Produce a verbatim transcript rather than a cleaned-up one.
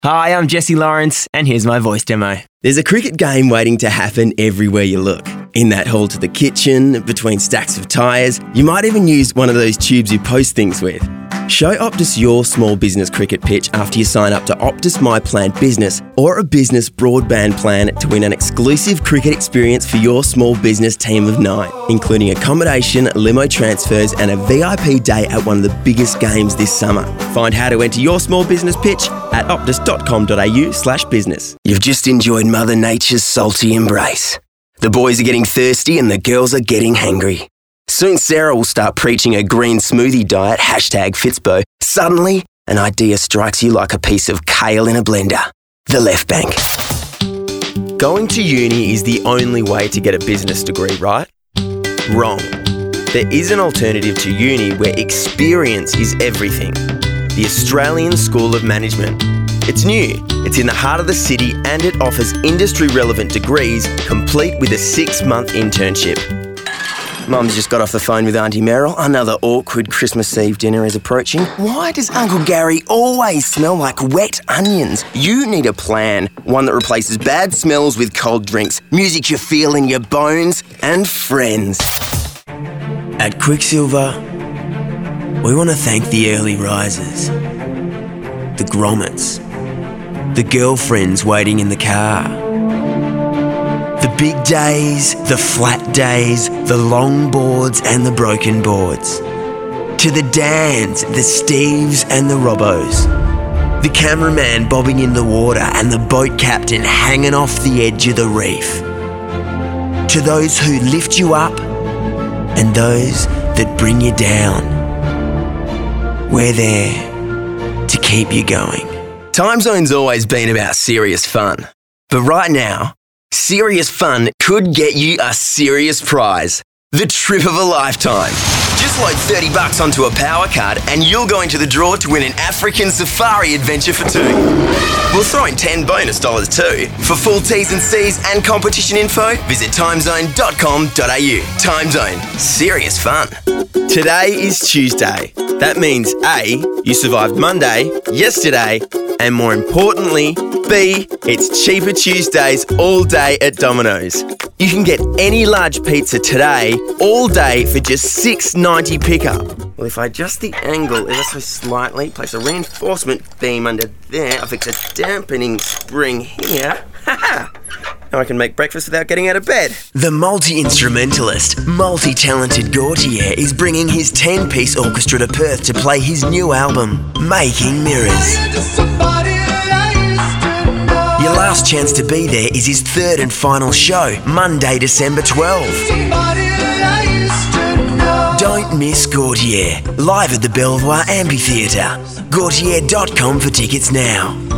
Hi, I'm Jesse Lawrence, and here's my voice demo. There's a cricket game waiting to happen everywhere you look. In that hall to the kitchen, between stacks of tyres, you might even use one of those tubes you post things with. Show Optus your small business cricket pitch after you sign up to Optus My Plan Business or a business broadband plan to win an exclusive cricket experience for your small business team of nine, including accommodation, limo transfers and a V I P day at one of the biggest games this summer. Find how to enter your small business pitch at optus.com.au slash business. You've just enjoyed Mother Nature's salty embrace. The boys are getting thirsty and the girls are getting hangry. Soon Sarah will start preaching a green smoothie diet, hashtag Fitspo. Suddenly, an idea strikes you like a piece of kale in a blender. The left bank. Going to uni is the only way to get a business degree, right? Wrong. There is an alternative to uni where experience is everything. The Australian School of Management. It's new, it's in the heart of the city and it offers industry-relevant degrees complete with a six-month internship. Mum's just got off the phone with Auntie Meryl. Another awkward Christmas Eve dinner is approaching. Why does Uncle Gary always smell like wet onions? You need a plan, one that replaces bad smells with cold drinks, music you feel in your bones, and friends. At Quicksilver, we want to thank the early risers, the grommets, the girlfriends waiting in the car, the big days, the flat days, the long boards and the broken boards. To the Dans, the Steves and the Robbos. The cameraman bobbing in the water and the boat captain hanging off the edge of the reef. To those who lift you up and those that bring you down. We're there to keep you going. Time Zone's always been about serious fun. But right now, serious fun could get you a serious prize. The trip of a lifetime. Just load thirty bucks onto a power card and you'll go into the draw to win an African safari adventure for two. We'll throw in ten bonus dollars too. For full T's and C's and competition info, visit timezone dot com dot a u. Time Zone. Serious fun. Today is Tuesday. That means A, you survived Monday, yesterday, and more importantly, B, it's Cheaper Tuesdays all day at Domino's. You can get any large pizza today, all day for just six dollars ninety pickup. Well, if I adjust the angle ever so slightly, place a reinforcement beam under there, I'll fix a dampening spring here. Ha-ha! Now I can make breakfast without getting out of bed. The multi-instrumentalist, multi-talented Gautier is bringing his ten-piece orchestra to Perth to play his new album, Making Mirrors. Your last chance to be there is his third and final show, Monday, December twelfth. Don't miss Gautier, live at the Belvoir Amphitheatre. Gautier dot com for tickets now.